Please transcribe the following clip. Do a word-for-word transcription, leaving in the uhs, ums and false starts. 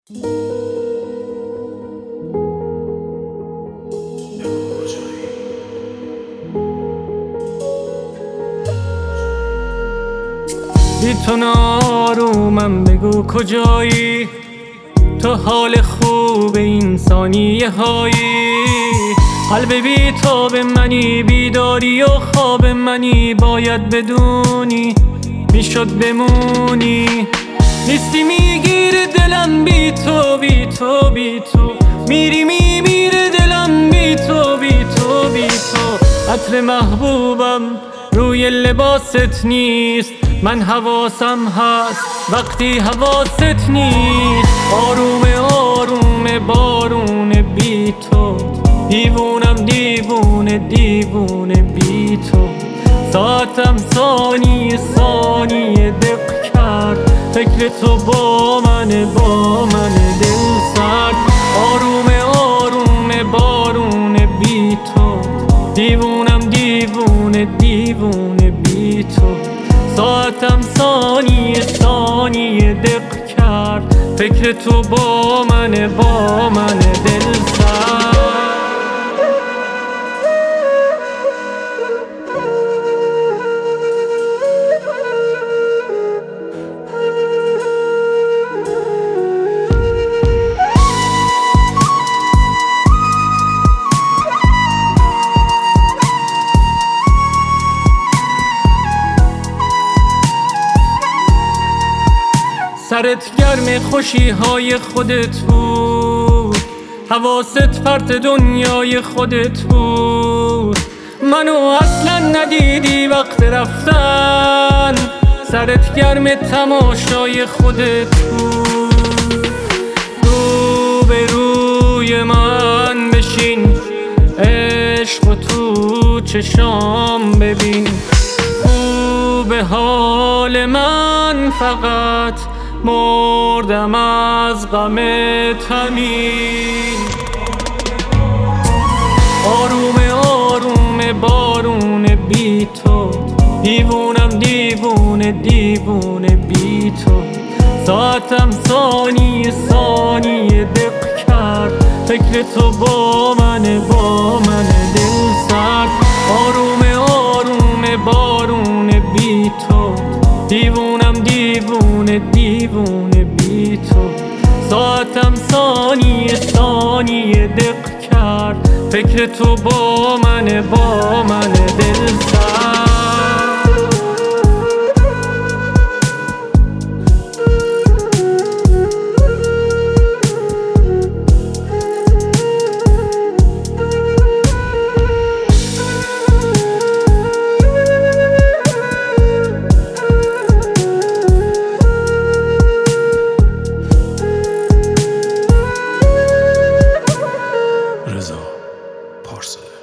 بی تو نارومم، بگو کجایی؟ تو حال خوب این ثانیه هایی. قلب بی تو به منی، بیداری و خواب منی. باید بدونی میشد بمونی. نیستی میگیره دلم بی تو، بی تو بی تو. میری میمیره دلم بی تو، بی تو بی تو. عطر محبوبم روی لباست نیست، من حواسم هست وقتی حواست نیست. آروم آروم بارون بی تو، دیوونم دیوونه دیوونه بی تو. ساعتم ثانیه ثانیه دق کرد، فکر تو با من با من دل سرد. آروم آروم بارون بی تو، دیوونم دیوونه دیوونه بی تو. ساعتم ثانیه ثانیه دق کرد، فکر تو با من با من دل سرد. سرت گرم خوشی های خودت بود، حواست پرت دنیای خودت بود. منو اصلا ندیدی وقت رفتن، سرت گرم تماشای خودت بود. رو به روی من بشین، عشق و تو چشام ببین. خوب حال من فقط مردم از غم همین. آروم آروم بارون بی تو، دیوونم دیوونه دیوونه بی تو. ساعتم ثانیه ثانیه دق کرد، فکر تو با من با من دل سرد. آروم آروم بارون بی تو، دیوونم دیوونه دیوونه بی تو. ساعتم ثانیه ثانیه دق کرد، فکر تو با من با من دل سرد. رضا پارسا.